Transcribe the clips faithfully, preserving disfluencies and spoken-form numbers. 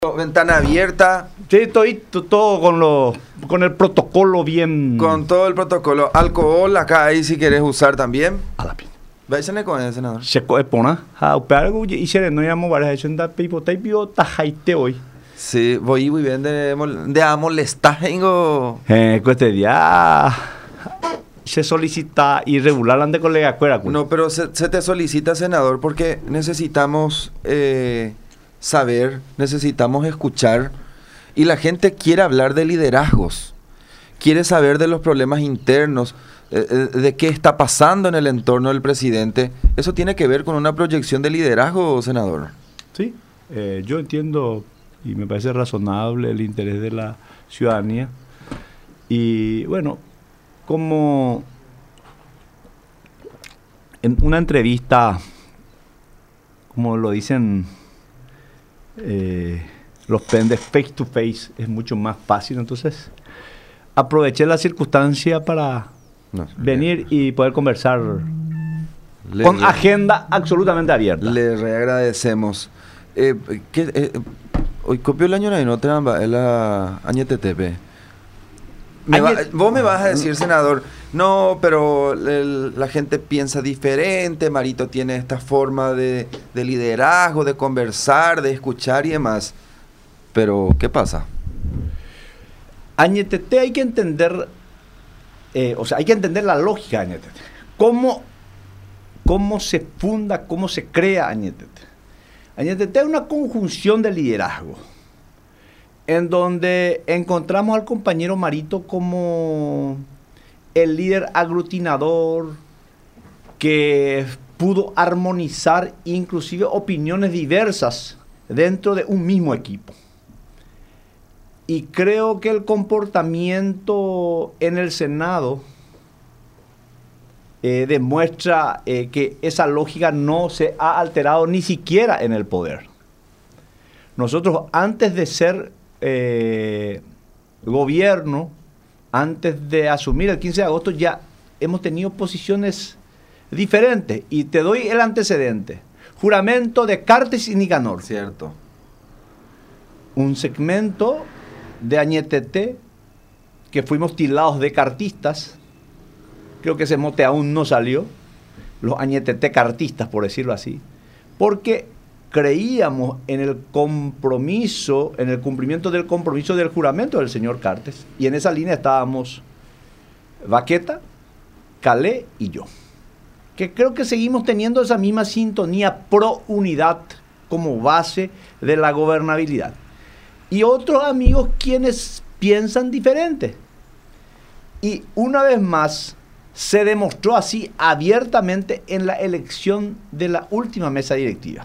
Ventana abierta. Sí, estoy t- todo con lo, con el protocolo bien. Con todo el protocolo. Alcohol acá ahí si querés usar también. A la pin. Váyase con el senador. Se puede poner a operar algo y se no llamo varias veces da pipo taipio tajaite hoy. Sí, voy muy bien de, mol- de a molestar. Tengo. Eh, que este día se solicita irregular ante colega cuera. No, pero se, se te solicita, senador, porque necesitamos eh, saber, necesitamos escuchar. Y la gente quiere hablar de liderazgos. Quiere saber de los problemas internos, eh, eh, de qué está pasando en el entorno del presidente. Eso tiene que ver con una proyección de liderazgo, senador. Sí, eh, yo entiendo y me parece razonable el interés de la ciudadanía. Y bueno, como en una entrevista, como lo dicen eh, los pendes, face to face es mucho más fácil, entonces aproveché la circunstancia para No, venir y poder conversar le, con le, agenda absolutamente abierta. Le reagradecemos. Eh, ¿qué, eh, hoy copió el año y no te la añetetepe. Me va, vos me vas a decir, senador, no, pero el, la gente piensa diferente, Marito tiene esta forma de, de liderazgo, de conversar, de escuchar y demás. Pero, ¿qué pasa? Añetete hay que entender, eh, o sea, hay que entender la lógica de Añetete. ¿Cómo, cómo se funda, cómo se crea Añetete? Añetete es una conjunción de liderazgo, en donde encontramos al compañero Marito como el líder aglutinador que pudo armonizar inclusive opiniones diversas dentro de un mismo equipo. Y creo que el comportamiento en el Senado eh, demuestra eh, que esa lógica no se ha alterado ni siquiera en el poder. Nosotros, antes de ser eh, gobierno, antes de asumir el quince de agosto, ya hemos tenido posiciones diferentes. Y te doy el antecedente. Juramento de Cartes y Nicanor. Cierto. Un segmento de Añetete, que fuimos tildados de cartistas, creo que ese mote aún no salió, los Añetete cartistas, por decirlo así, porque creíamos en el compromiso, en el cumplimiento del compromiso del juramento del señor Cartes, y en esa línea estábamos Baqueta, Calé y yo, que creo que seguimos teniendo esa misma sintonía pro unidad como base de la gobernabilidad. Y otros amigos quienes piensan diferente. Y una vez más se demostró así abiertamente en la elección de la última mesa directiva,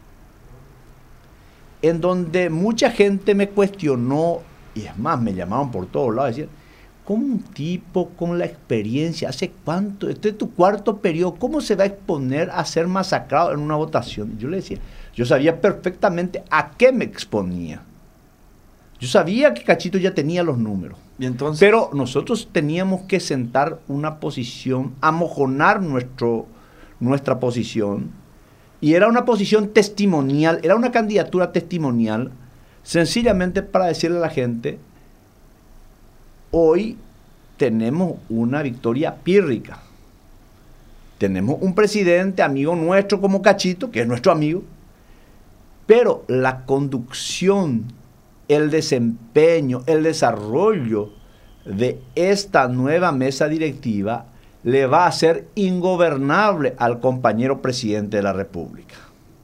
en donde mucha gente me cuestionó, y es más, me llamaban por todos lados, decían, ¿cómo un tipo con la experiencia, hace cuánto, este es tu cuarto periodo, cómo se va a exponer a ser masacrado en una votación? Y yo le decía, yo sabía perfectamente a qué me exponía. Yo sabía que Cachito ya tenía los números. ¿Y entonces? Pero nosotros teníamos que sentar una posición, amojonar nuestro, nuestra posición. Y era una posición testimonial, era una candidatura testimonial, sencillamente para decirle a la gente, hoy tenemos una victoria pírrica. Tenemos un presidente amigo nuestro como Cachito, que es nuestro amigo, pero la conducción, el desempeño, el desarrollo de esta nueva mesa directiva le va a ser ingobernable al compañero presidente de la República.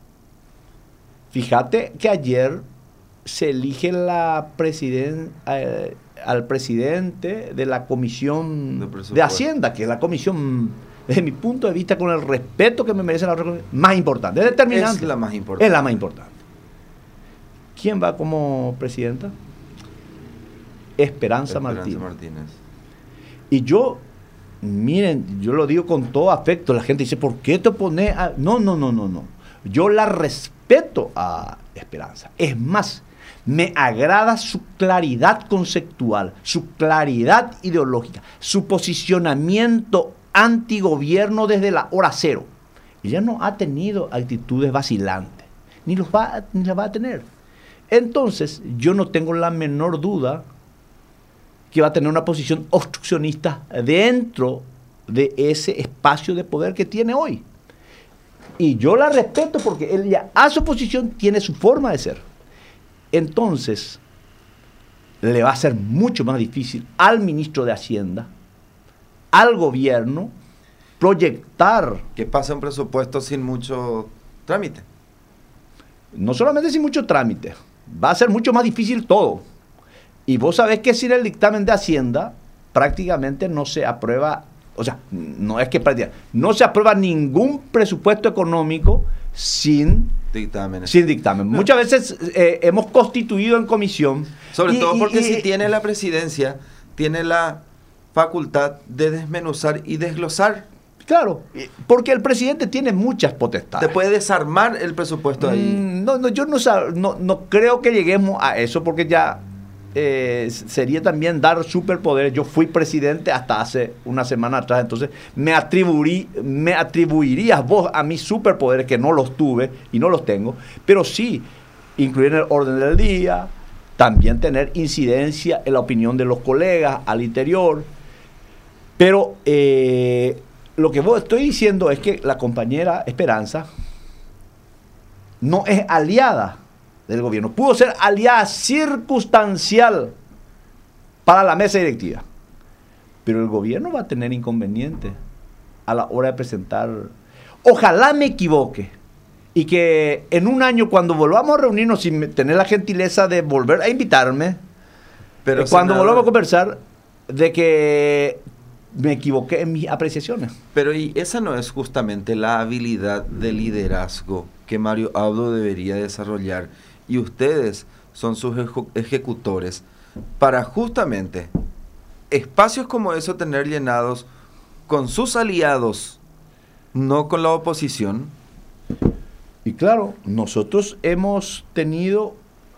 Fíjate que ayer se elige la presiden, eh, al presidente de la Comisión de, de Hacienda, que es la comisión, desde mi punto de vista, con el respeto que me merece la República, más importante, es determinante. Es la más importante. Es la más importante. ¿Quién va como presidenta? Esperanza, Esperanza Martínez. Martínez. Y yo, miren, yo lo digo con todo afecto. La gente dice, ¿por qué te opones a...? No, no, no, no, no. Yo la respeto a Esperanza. Es más, me agrada su claridad conceptual, su claridad ideológica, su posicionamiento antigobierno desde la hora cero. Ella no ha tenido actitudes vacilantes, ni los va, ni las va a tener. Entonces, yo no tengo la menor duda que va a tener una posición obstruccionista dentro de ese espacio de poder que tiene hoy. Y yo la respeto porque él ya a su posición tiene su forma de ser. Entonces, le va a ser mucho más difícil al ministro de Hacienda, al gobierno, proyectar... Que pase un presupuesto sin mucho trámite. No solamente sin mucho trámite, va a ser mucho más difícil todo. Y vos sabés que sin el dictamen de Hacienda prácticamente no se aprueba, o sea, no es que prácticamente, no se aprueba ningún presupuesto económico sin dictamen. Sin dictamen. No. Muchas veces eh, hemos constituido en comisión. Sobre y, todo porque y, si y, tiene la presidencia, tiene la facultad de desmenuzar y desglosar. Claro, porque el presidente tiene muchas potestades. Te puede desarmar el presupuesto ahí. Mm, no, no, yo no, no, no creo que lleguemos a eso, porque ya eh, sería también dar superpoderes. Yo fui presidente hasta hace una semana atrás, entonces me, atribuí, me atribuirías vos a mis superpoderes, que no los tuve y no los tengo, pero sí incluir en el orden del día, también tener incidencia en la opinión de los colegas al interior. Pero... Eh, lo que vos estoy diciendo es que la compañera Esperanza no es aliada del gobierno. Pudo ser aliada circunstancial para la mesa directiva. Pero el gobierno va a tener inconveniente a la hora de presentar. Ojalá me equivoque y que en un año, cuando volvamos a reunirnos, sin tener la gentileza de volver a invitarme, pero cuando nada... volvamos a conversar, de que me equivoqué en mis apreciaciones. Pero y esa no es justamente la habilidad de liderazgo que Mario Abdo debería desarrollar, y ustedes son sus ejecutores para justamente espacios como eso tener llenados con sus aliados, no con la oposición. Y claro, nosotros hemos tenido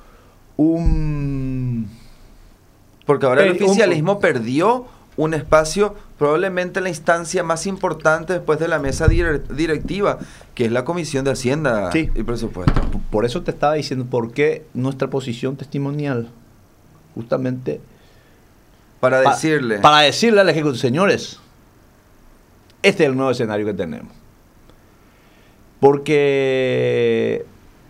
un... Porque ahora el oficialismo un... perdió un espacio, probablemente la instancia más importante después de la mesa directiva, que es la Comisión de Hacienda sí. y Presupuesto. Por eso te estaba diciendo por qué nuestra posición testimonial, justamente para pa decirle para decirle al Ejecutivo, señores, este es el nuevo escenario que tenemos. Porque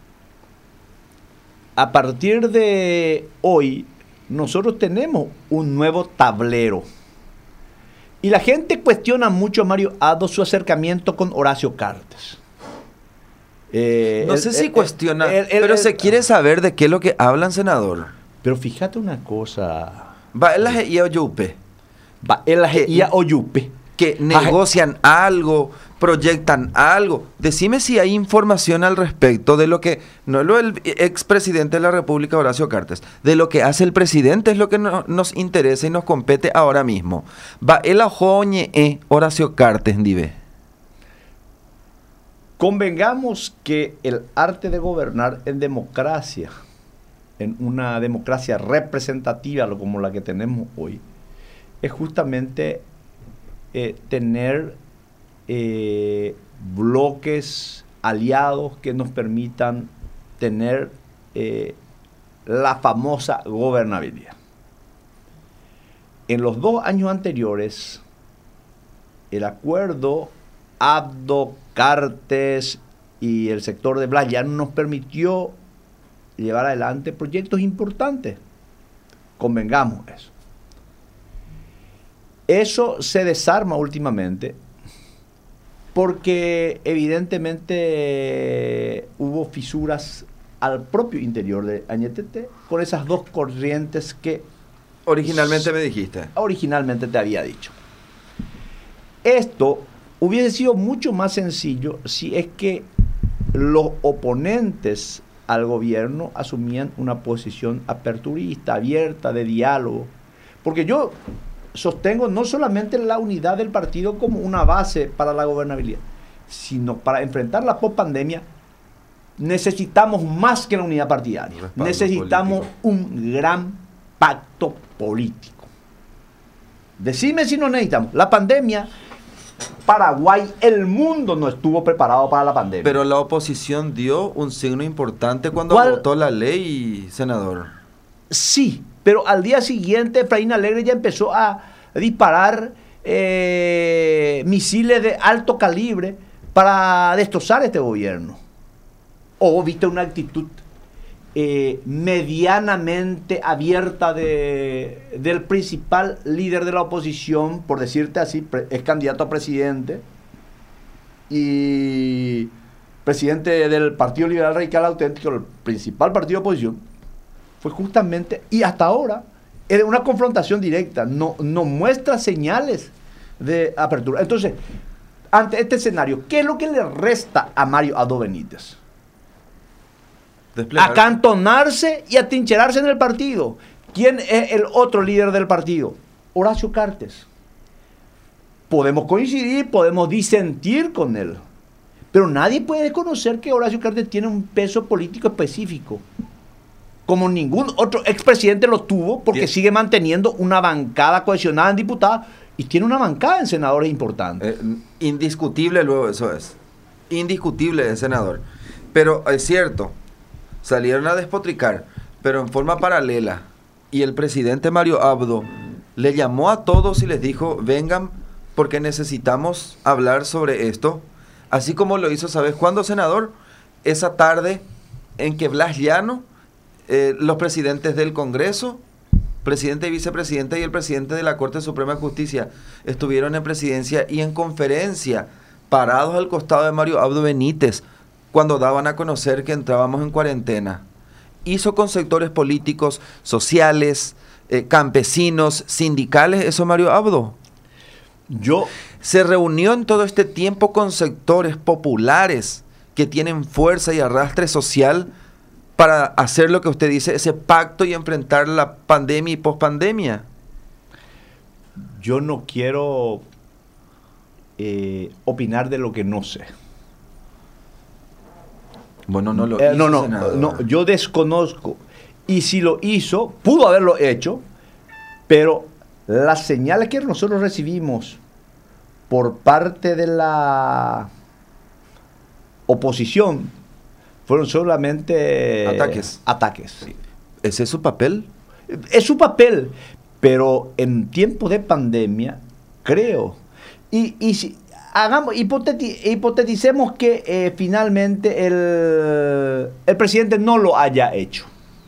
a partir de hoy nosotros tenemos un nuevo tablero. Y la gente cuestiona mucho a Mario Abdo su acercamiento con Horacio Cartes. Eh, no el, sé el, si el, cuestiona, el, pero se quiere saber de qué es lo que hablan, senador. Pero fíjate una cosa. Va en la G I A Oyupe. Va en la G I A Oyupe. Que negocian algo, proyectan algo. Decime si hay información al respecto de lo que, no lo el expresidente de la República, Horacio Cartes, de lo que hace el presidente, es lo que no, nos interesa y nos compete ahora mismo. Va el ajoñe e Horacio Cartes, dive. Convengamos que el arte de gobernar en democracia, en una democracia representativa como la que tenemos hoy, es justamente Eh, tener eh, bloques aliados que nos permitan tener eh, la famosa gobernabilidad. En los dos años anteriores, el acuerdo Abdo, Cartes y el sector de Blas ya nos permitió llevar adelante proyectos importantes. Convengamos eso. Eso se desarma últimamente porque evidentemente hubo fisuras al propio interior de Añetete con esas dos corrientes que originalmente me dijiste. Originalmente te había dicho. Esto hubiese sido mucho más sencillo si es que los oponentes al gobierno asumían una posición aperturista, abierta, de diálogo. Porque yo sostengo no solamente la unidad del partido como una base para la gobernabilidad, sino para enfrentar la pospandemia necesitamos más que la unidad partidaria. Respaldo necesitamos político. Un gran pacto político. Decime si no necesitamos. La pandemia Paraguay, el mundo no estuvo preparado para la pandemia. Pero la oposición dio un signo importante cuando ¿Cuál? votó la ley, senador. Sí, pero al día siguiente Efraín Alegre ya empezó a disparar eh, misiles de alto calibre para destrozar este gobierno. O viste una actitud eh, medianamente abierta de, del principal líder de la oposición, por decirte así, pre, es candidato a presidente y presidente del Partido Liberal Radical Auténtico, el principal partido de oposición, fue justamente, y hasta ahora, es una confrontación directa, no, no muestra señales de apertura. Entonces, ante este escenario, ¿qué es lo que le resta a Mario Abdo Benítez? Desplegar. Acantonarse y atrincherarse en el partido. ¿Quién es el otro líder del partido? Horacio Cartes. Podemos coincidir, podemos disentir con él, pero nadie puede desconocer que Horacio Cartes tiene un peso político específico, como ningún otro expresidente lo tuvo, porque Bien. sigue manteniendo una bancada cohesionada en diputados y tiene una bancada en senadores importante. Eh, indiscutible luego eso es. Indiscutible el senador. Pero es cierto, salieron a despotricar, pero en forma paralela. Y el presidente Mario Abdo le llamó a todos y les dijo, vengan porque necesitamos hablar sobre esto. Así como lo hizo, ¿sabes cuándo, senador? Esa tarde en que Blas Llano, eh, los presidentes del Congreso, presidente y vicepresidente y el presidente de la Corte Suprema de Justicia estuvieron en presidencia y en conferencia, parados al costado de Mario Abdo Benítez, cuando daban a conocer que entrábamos en cuarentena. Hizo con sectores políticos, sociales, eh, campesinos, sindicales, eso Mario Abdo. Yo... Se reunió en todo este tiempo con sectores populares que tienen fuerza y arrastre social para hacer lo que usted dice, ese pacto y enfrentar la pandemia y pospandemia. Yo no quiero eh, opinar de lo que no sé. Bueno, no lo eh, hizo, no, no, senador. no, yo desconozco. Y si lo hizo, pudo haberlo hecho, pero las señales que nosotros recibimos por parte de la oposición fueron solamente ataques. ataques. Sí. ¿Ese es su papel? Es su papel, pero en tiempos de pandemia, creo. Y, y si hagamos, hipoteti, hipoteticemos que eh, finalmente el, el presidente no lo haya hecho.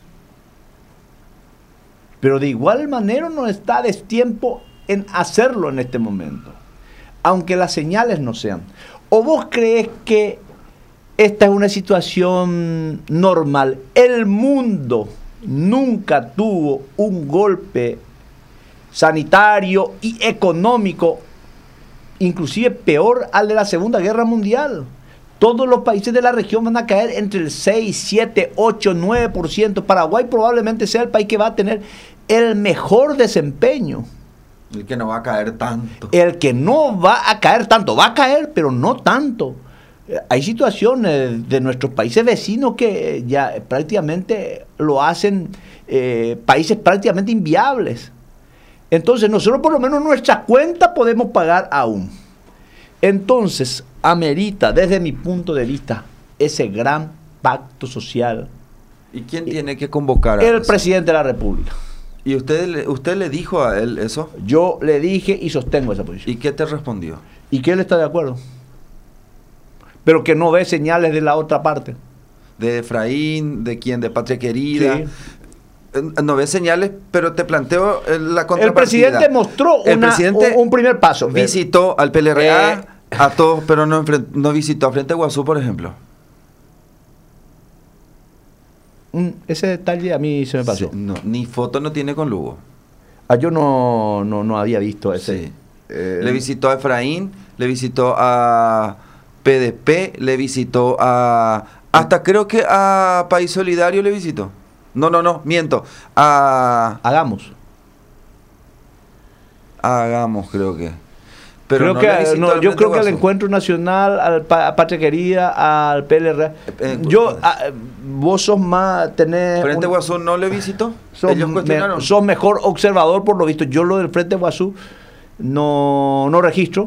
Pero de igual manera no está a destiempo en hacerlo en este momento, aunque las señales no sean. ¿O vos crees que esta es una situación normal? El mundo nunca tuvo un golpe sanitario y económico, inclusive peor al de la Segunda Guerra Mundial. Todos los países de la región van a caer entre el seis, siete, ocho, nueve por ciento. Paraguay probablemente sea el país que va a tener el mejor desempeño. El que no va a caer tanto. El que no va a caer tanto. Va a caer, pero no tanto. Hay situaciones de nuestros países vecinos que ya prácticamente lo hacen eh, países prácticamente inviables. Entonces nosotros por lo menos nuestra cuenta podemos pagar aún. Entonces amerita desde mi punto de vista ese gran pacto social. ¿Y quién tiene que convocar a El eso? presidente de la República. ¿Y usted, usted le dijo a él eso? Yo le dije y sostengo esa posición. ¿Y qué te respondió? Y que él está de acuerdo, pero que no ve señales de la otra parte. De Efraín, de quién, de Patria Querida. Sí. No ve señales, pero te planteo la contrapartida. El presidente mostró El una, presidente un, un primer paso. Visitó al P L R A, eh, a todos, pero no, no visitó a Frente Guazú, por ejemplo. Un, ese detalle a mí se me pasó. Sí, no, ni foto no tiene con Lugo. Ah, yo no, no, no había visto ese. Sí. Eh, Le visitó a Efraín, le visitó a P D P, le visitó a... Hasta creo que a País Solidario le visitó. No, no, no, miento. A... Hagamos. Hagamos, creo que. Pero creo no que, le visitó no, al yo Frente creo que al Guazú. Encuentro Nacional, al pa, a Patria Querida, al P L R. Eh, yo, a, vos sos más, tenés... ¿Frente un, Guazú no le visitó? Sos, Ellos cuestionaron. Me, sos mejor observador por lo visto. Yo lo del Frente Guazú no, no registro,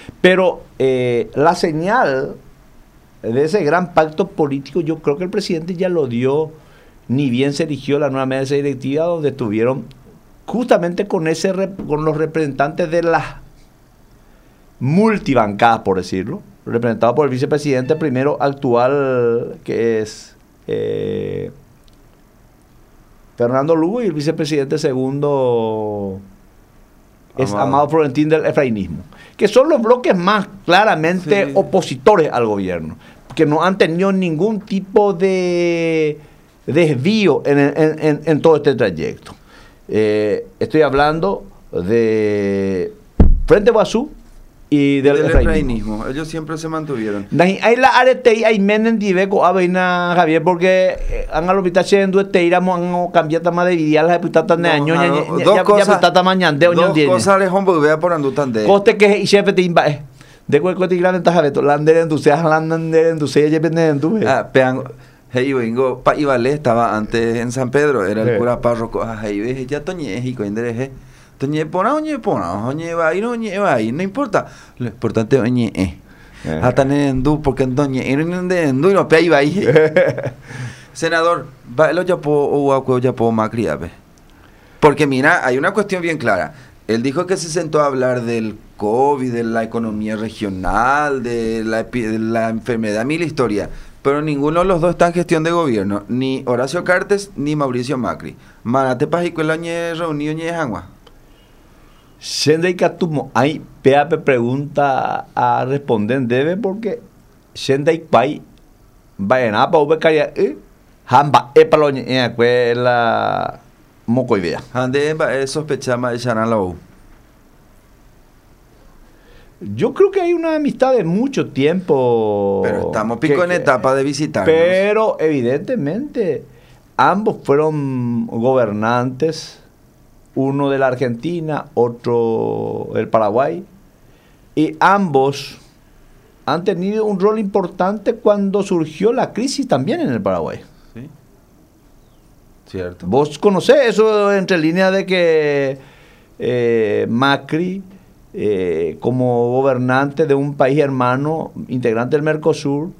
Pero eh, la señal de ese gran pacto político, yo creo que el presidente ya lo dio, ni bien se eligió la nueva mesa directiva, donde estuvieron justamente con, ese, con los representantes de las multibancadas, por decirlo, representado por el vicepresidente primero actual, que es eh, Fernando Lugo, y el vicepresidente segundo es Amado, Amado Florentín del efrainismo, que son los bloques más claramente sí. opositores al gobierno, que no han tenido ningún tipo de desvío en, en, en, en todo este trayecto. Eh, estoy hablando de Frente Guazú y del, del efrainismo. efrainismo. Ellos siempre se mantuvieron. Hay la arete hay menen diveco aveina Javier porque han alopita chendo este iramos han cambiado más de vidial la putata de año ya dos cosas putata mañana de dos cosas le hombo vea por andutan de coste que y chefe te imba de cuál coste gran ventaja de lander en tu seas lander en tu seas ya pende en tu ah pean hey vengo pa Ibalé estaba antes en San Pedro era el cura párroco ah hey ve ya toñe y coindereje toñe pona oñe pona oñe va y no oñe va y no importa lo importante oñe eh hasta en du porque doñe en du no pe iba ahí senador va lo ya po o ya po Macri ave porque mira hay una cuestión bien clara. Él dijo que se sentó a hablar del COVID, de la economía regional, de la, de la enfermedad, mil historias. Pero ninguno de los dos está en gestión de gobierno. Ni Horacio Cartes, ni Mauricio Macri. Manate Pajico el año reunido en Jangua. Shendei Katumo, hay P A P pregunta a responder debe porque Shendei Pai va en apa ubecaria eh hamba epaloñe eh que la moco idea. Ande es sospechama de Chanalou. Yo creo que hay una amistad de mucho tiempo. Pero estamos pico que, en etapa de visitarnos. Pero evidentemente ambos fueron gobernantes, uno de la Argentina, otro del Paraguay, y ambos han tenido un rol importante cuando surgió la crisis también en el Paraguay. Sí. Cierto. Vos conocés eso entre líneas de que eh, Macri, eh, como gobernante de un país hermano, integrante del Mercosur,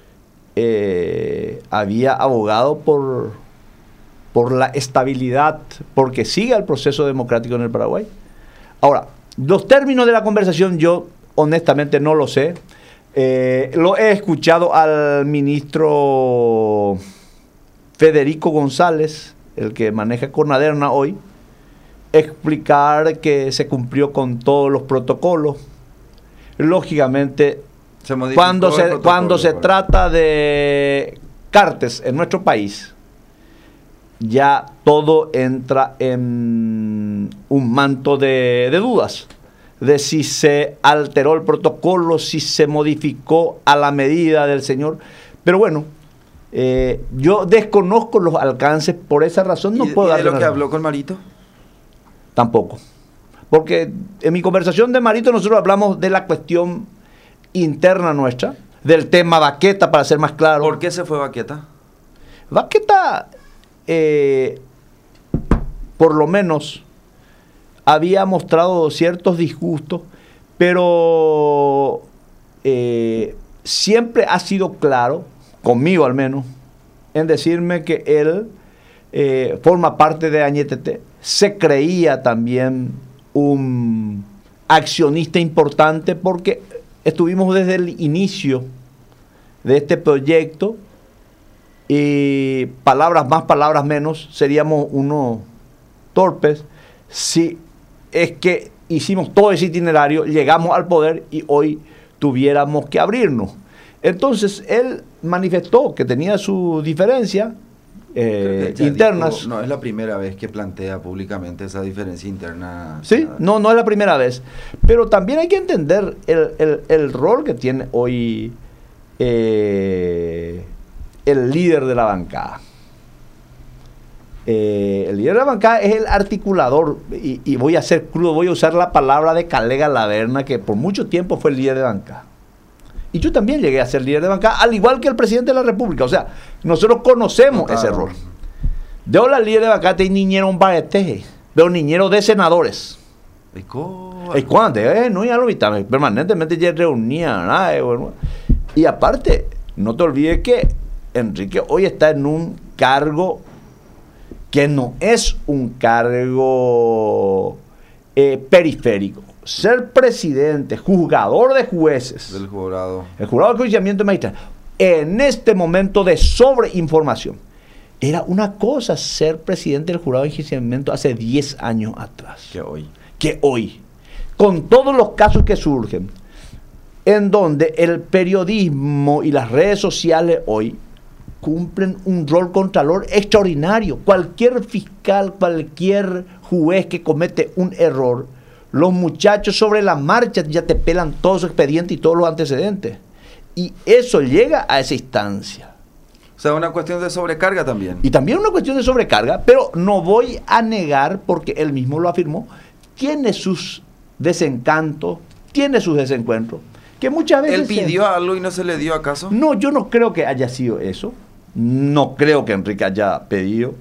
eh, había abogado por, por la estabilidad, porque siga el proceso democrático en el Paraguay. Ahora, los términos de la conversación yo honestamente no lo sé. Eh, lo he escuchado al ministro Federico González, el que maneja Conaderna hoy, explicar que se cumplió con todos los protocolos. Lógicamente, se cuando se cuando se trata de Cartes en nuestro país, ya todo entra en un manto de, de dudas, de si se alteró el protocolo, si se modificó a la medida del señor. Pero bueno, Eh, yo desconozco los alcances, por esa razón no ¿Y, puedo ¿y dar de lo que habló con Marito? Tampoco. Porque en mi conversación de Marito nosotros hablamos de la cuestión interna nuestra, del tema Baqueta, para ser más claro. ¿Por qué se fue Baqueta? Baqueta, eh, por lo menos, había mostrado ciertos disgustos, pero eh, siempre ha sido claro, conmigo al menos, en decirme que él eh, forma parte de Añetete, se creía también un accionista importante porque estuvimos desde el inicio de este proyecto y palabras más, palabras menos, seríamos unos torpes si es que hicimos todo ese itinerario, llegamos al poder y hoy tuviéramos que abrirnos. Entonces, él manifestó que tenía su diferencia eh, internas. Dijo, no es la primera vez que plantea públicamente esa diferencia interna. Sí, no, no es la primera vez. Pero también hay que entender el, el, el rol que tiene hoy eh, el líder de la bancada. Eh, el líder de la bancada es el articulador, y, y voy a ser crudo, voy a usar la palabra de Calega Laverna, que por mucho tiempo fue el líder de bancada. Y yo también llegué a ser líder de bancada, al igual que el presidente de la República. O sea, nosotros conocemos no, claro. ese rol. De hola líder de bancada, te niñero un bareteje, pero niñero de senadores. ¿Y cómo? ¿Y cuándo? Eh, no, ya lo vi, permanentemente ya reunía, nada, bueno. Y aparte, no te olvides que Enrique hoy está en un cargo que no es un cargo eh, periférico. Ser presidente, juzgador de jueces. Del jurado. El jurado de enjuiciamiento magistral. En este momento de sobreinformación. Era una cosa ser presidente del jurado de enjuiciamiento hace diez años atrás. Que hoy. Que hoy. Con todos los casos que surgen, en donde el periodismo y las redes sociales hoy cumplen un rol contralor extraordinario. Cualquier fiscal, cualquier juez que comete un error, los muchachos sobre la marcha ya te pelan todo su expediente y todos los antecedentes. Y eso llega a esa instancia. O sea, una cuestión de sobrecarga también. Y también una cuestión de sobrecarga, pero no voy a negar, porque él mismo lo afirmó, tiene sus desencantos, tiene sus desencuentros, que muchas veces... ¿Él pidió se... algo y no se le dio acaso? No, yo no creo que haya sido eso. No creo que Enrique haya pedido.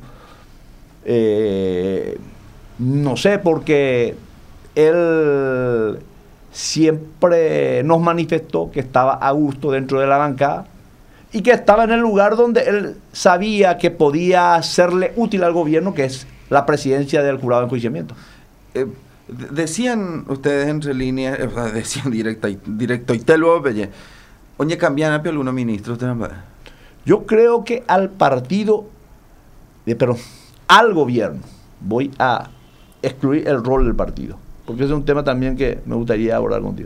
Eh, no sé, porque él siempre nos manifestó que estaba a gusto dentro de la bancada y que estaba en el lugar donde él sabía que podía serle útil al gobierno, que es la presidencia del jurado de enjuiciamiento. Eh, decían ustedes entre líneas, eh, decían directo, directo y te lo oye, oye, cambian a algunos ministros. Yo creo que al partido, eh, pero al gobierno, voy a excluir el rol del partido, porque ese es un tema también que me gustaría abordar contigo.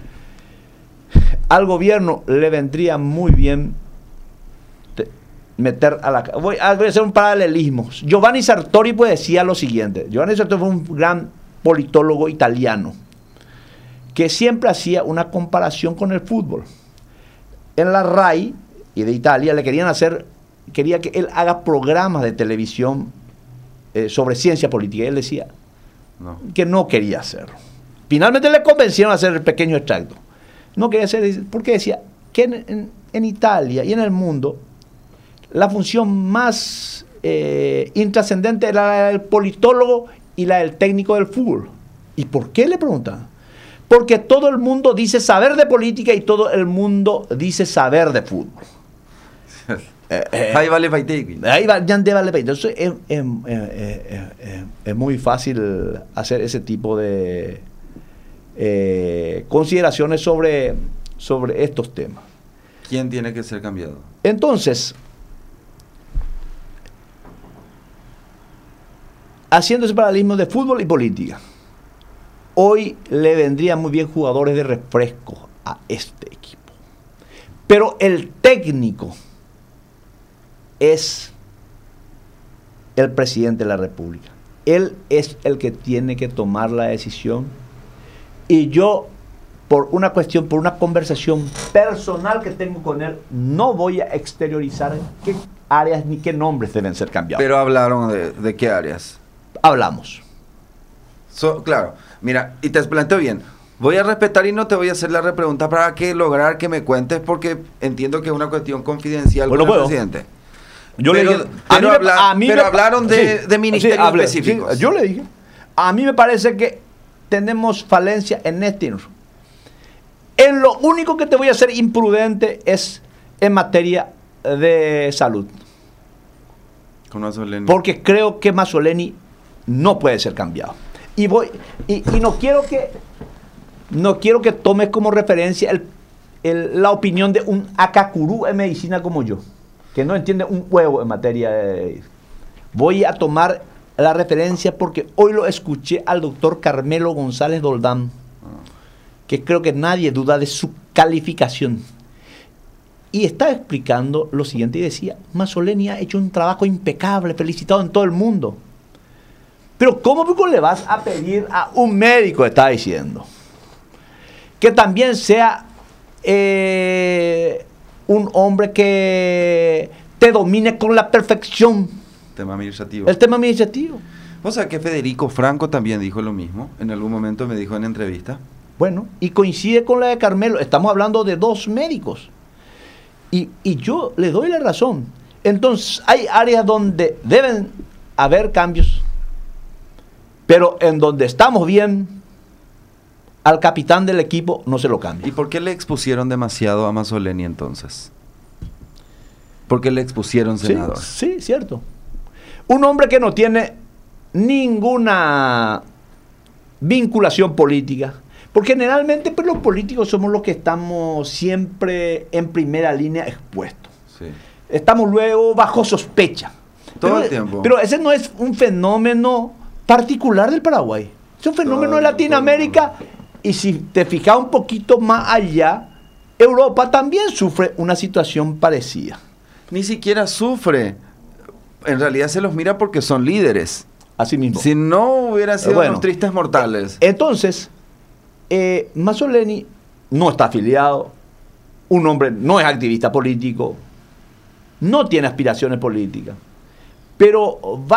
Al gobierno le vendría muy bien te, meter a la... Voy a, voy a hacer un paralelismo. Giovanni Sartori pues decía lo siguiente. Giovanni Sartori fue un gran politólogo italiano que siempre hacía una comparación con el fútbol. En la RAI y de Italia le querían hacer, quería que él haga programas de televisión eh, sobre ciencia política, y él decía no. que no quería hacerlo. Finalmente le convencieron a hacer el pequeño extracto. No quería hacer, porque decía que en, en, en Italia y en el mundo la función más eh, intrascendente era la del politólogo y la del técnico del fútbol. ¿Y por qué? Le preguntaban. Porque todo el mundo dice saber de política y todo el mundo dice saber de fútbol. eh, eh, ahí vale Paiteki. Ahí va, ya vale Paiteki. Entonces es, es, es, es, es muy fácil hacer ese tipo de eh, consideraciones sobre, sobre estos temas. ¿Quién tiene que ser cambiado? Entonces, haciendo ese paralelismo de fútbol y política, hoy le vendrían muy bien jugadores de refresco a este equipo. Pero el técnico es el presidente de la República. Él es el que tiene que tomar la decisión. Y yo, por una cuestión, por una conversación personal que tengo con él, no voy a exteriorizar qué áreas ni qué nombres deben ser cambiados. Pero hablaron de, de qué áreas. Hablamos. So, claro, mira, y te planteo bien, voy a respetar y no te voy a hacer la repregunta para que lograr que me cuentes, porque entiendo que es una cuestión confidencial bueno, con el puedo. presidente. Yo pero le dije, pero, a habla, a mí pero me, hablaron de, sí, de ministerios sí, hablé, específicos. Sí, yo le dije, a mí me parece que tenemos falencia en este. En lo único que te voy a hacer imprudente es en materia de salud. Con Mazzoleni. Porque creo que Mazzoleni no puede ser cambiado. Y voy y, y no quiero que no quiero que tomes como referencia el, el, la opinión de un acacurú en medicina como yo, que no entiende un huevo en materia de... Voy a tomar la referencia porque hoy lo escuché al doctor Carmelo González Doldán, que creo que nadie duda de su calificación, y estaba explicando lo siguiente y decía: Mazzoleni ha hecho un trabajo impecable, felicitado en todo el mundo. Pero ¿cómo le vas a pedir a un médico, está diciendo, que también sea eh, un hombre que te domine con la perfección tema administrativo. el tema administrativo? O sea que Federico Franco también dijo lo mismo, en algún momento me dijo en entrevista. Bueno, y coincide con la de Carmelo, estamos hablando de dos médicos. Y, y yo le doy la razón. Entonces, hay áreas donde deben haber cambios, pero en donde estamos bien, al capitán del equipo no se lo cambia. ¿Y por qué le expusieron demasiado a Mazzoleni entonces? ¿Por qué le expusieron, senador? Sí, sí, cierto. Un hombre que no tiene ninguna vinculación política. Porque generalmente pues, los políticos somos los que estamos siempre en primera línea expuestos. Sí. Estamos luego bajo sospecha. Todo pero, el tiempo. Pero ese no es un fenómeno particular del Paraguay. Es un fenómeno todo, de Latinoamérica. Y si te fijas un poquito más allá, Europa también sufre una situación parecida. Ni siquiera sufre. En realidad se los mira porque son líderes. Así mismo. Si no hubieran sido bueno, unos tristes mortales. Entonces, eh, Mazzoleni no está afiliado. Un hombre no es activista político. No tiene aspiraciones políticas. Pero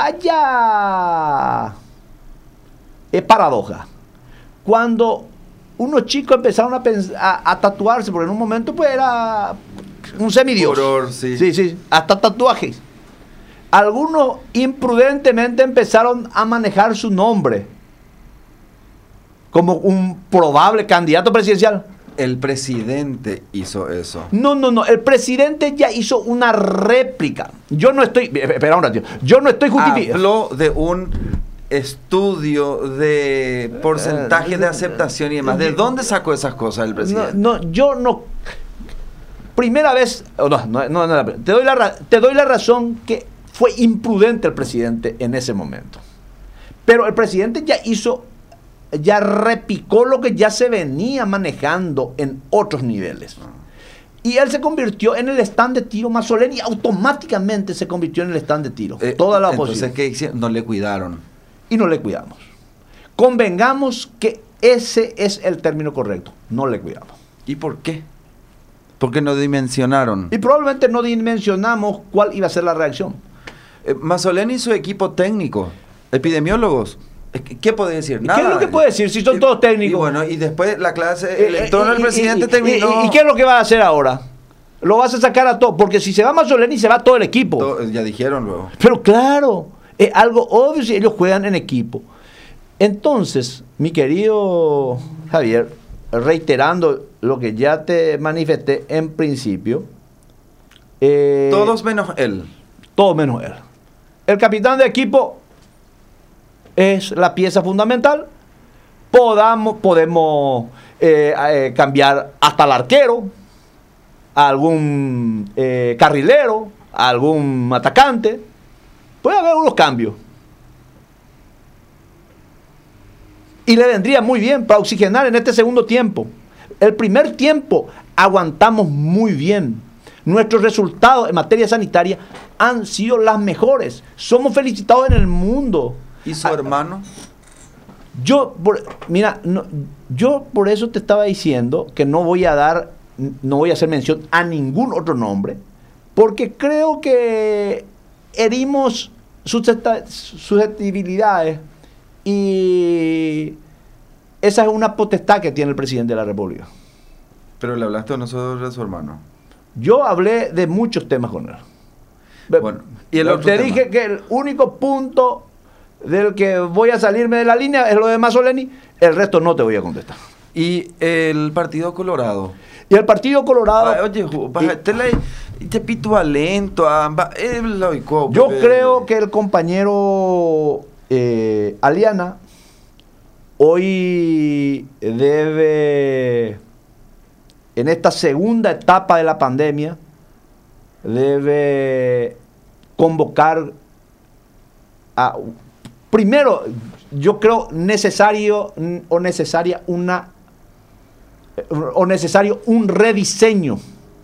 vaya es paradoja. Cuando unos chicos empezaron a, a, a tatuarse, porque en un momento pues era un semidios. Horror, sí. Sí, sí, hasta tatuajes. Algunos imprudentemente empezaron a manejar su nombre como un probable candidato presidencial. El presidente hizo eso. No, no, no. El presidente ya hizo una réplica. Yo no estoy... Espera un ratito. Yo no estoy justificando. Habló de un estudio de porcentaje de aceptación y demás. ¿De dónde sacó esas cosas el presidente? No, no yo no... Primera vez... No, no, no, no, te, doy la, te doy la razón que fue imprudente el presidente en ese momento. Pero el presidente ya hizo... ya repicó lo que ya se venía manejando en otros niveles. Y él se convirtió en el stand de tiro. Mazzoleni automáticamente se convirtió en el stand de tiro. Eh, Toda la entonces, oposición. ¿qué hicieron? No le cuidaron. Y no le cuidamos. Convengamos que ese es el término correcto. No le cuidamos. ¿Y por qué? Porque no dimensionaron. Y probablemente no dimensionamos cuál iba a ser la reacción. Eh, Mazzoleni y su equipo técnico, epidemiólogos. ¿Qué puede decir? Nada. ¿Qué es lo que puede decir si son y, todos técnicos? Y bueno, y después la clase, el entorno del presidente y, terminó. Y, y, ¿Y qué es lo que va a hacer ahora? Lo vas a sacar a todo, porque si se va Mazzoleni se va todo el equipo. Todo, ya dijeron luego. Pero claro, es algo obvio si ellos juegan en equipo. Entonces, mi querido Javier, reiterando lo que ya te manifesté en principio. Eh, Todos menos él. Todos menos él. El capitán de equipo es la pieza fundamental. Podamos, podemos eh, eh, cambiar hasta el arquero, a algún eh, carrilero, a algún atacante. Puede haber unos cambios. Y le vendría muy bien para oxigenar en este segundo tiempo. El primer tiempo aguantamos muy bien. Nuestros resultados en materia sanitaria han sido las mejores. Somos felicitados en el mundo. ¿Y su hermano? Yo, por, mira, no, yo por eso te estaba diciendo que no voy a dar, no voy a hacer mención a ningún otro nombre, porque creo que herimos susceptibilidades y esa es una potestad que tiene el presidente de la República. Pero le hablaste a nosotros de su hermano. Yo hablé de muchos temas con él. Bueno, y el otro te tema. dije que el único punto del que voy a salirme de la línea es lo de Mazzoleni, el resto no te voy a contestar. Y el Partido Colorado. Y el Partido Colorado... Ay, oye, te la te pito alento, yo creo que el compañero eh, Aliana hoy debe, en esta segunda etapa de la pandemia, debe convocar a... Primero, yo creo necesario o necesaria una o necesario un rediseño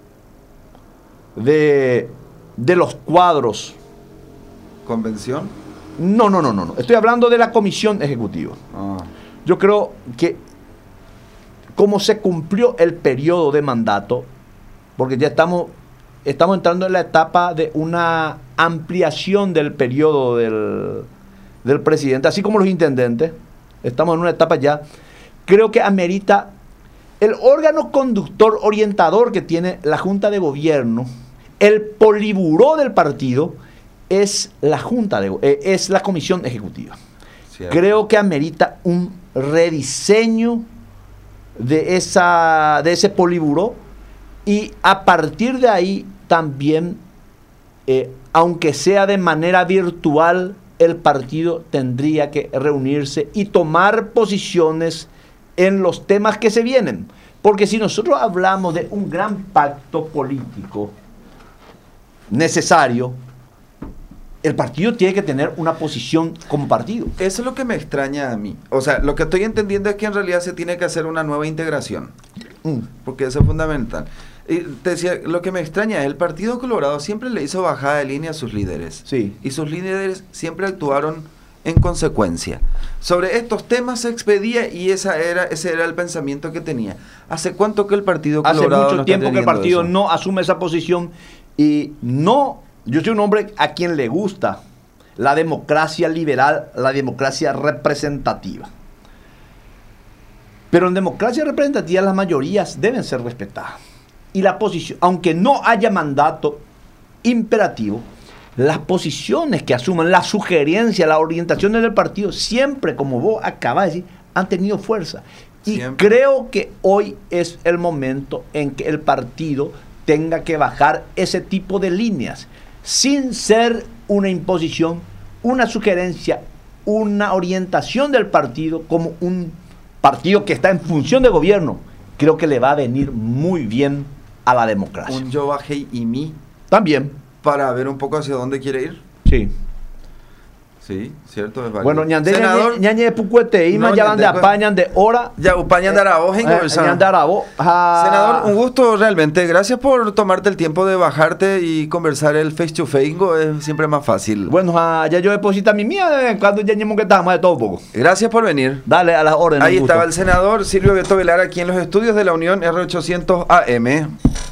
de, de los cuadros. ¿Convención? No, no, no, no, no. Estoy hablando de la comisión ejecutiva. Ah. Yo creo que como se cumplió el periodo de mandato, porque ya estamos estamos entrando en la etapa de una ampliación del periodo del del presidente, así como los intendentes, estamos en una etapa ya, creo que amerita el órgano conductor orientador que tiene la Junta de Gobierno, el poliburó del partido, es la Junta de eh, es la Comisión Ejecutiva. Cierto. Creo que amerita un rediseño de, esa, de ese poliburó, y a partir de ahí también, eh, aunque sea de manera virtual, el partido tendría que reunirse y tomar posiciones en los temas que se vienen. Porque si nosotros hablamos de un gran pacto político necesario, el partido tiene que tener una posición como partido. Eso es lo que me extraña a mí. O sea, lo que estoy entendiendo es que en realidad se tiene que hacer una nueva integración. Mm. Porque eso es fundamental. Y te decía, lo que me extraña es el Partido Colorado siempre le hizo bajada de línea a sus líderes. Sí. Y sus líderes siempre actuaron en consecuencia. Sobre estos temas se expedía y esa era, ese era el pensamiento que tenía. ¿Hace cuánto que el Partido Colorado Hace mucho no tiempo que el partido eso? no asume esa posición y no... Yo soy un hombre a quien le gusta la democracia liberal, la democracia representativa. Pero en democracia representativa las mayorías deben ser respetadas. Y la posición, aunque no haya mandato imperativo, las posiciones que asuman, las sugerencias, las orientaciones del partido, siempre, como vos acabas de decir, han tenido fuerza. Y siempre. Creo que hoy es el momento en que el partido tenga que bajar ese tipo de líneas, sin ser una imposición, una sugerencia, una orientación del partido como un partido que está en función de gobierno. Creo que le va a venir muy bien a la democracia. Un yo bajé y mí. También. Para ver un poco hacia dónde quiere ir. Sí. Sí, cierto, es válido. Bueno, ñande ñañe de Pucuete, y no, ya de apañan de hora. Ya, upañan de Arabo, eh, de Arabo. Ah. Senador, un gusto realmente. Gracias por tomarte el tiempo de bajarte y conversar el face to face. Es siempre más fácil. Bueno, ah, ya yo deposito mi mía cuando ya ñemos que estamos de todo un poco. Gracias por venir. Dale a las órdenes. Ahí estaba el senador Silvio Beto Velar aquí en los estudios de la Unión R ochocientos A M.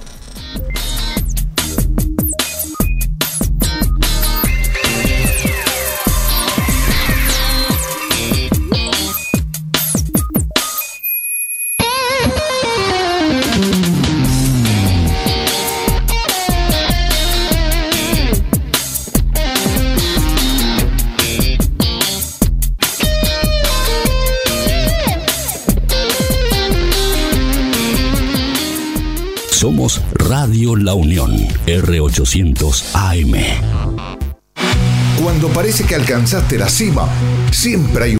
Somos Radio La Unión, R ochocientos A M. Cuando parece que alcanzaste la cima, siempre hay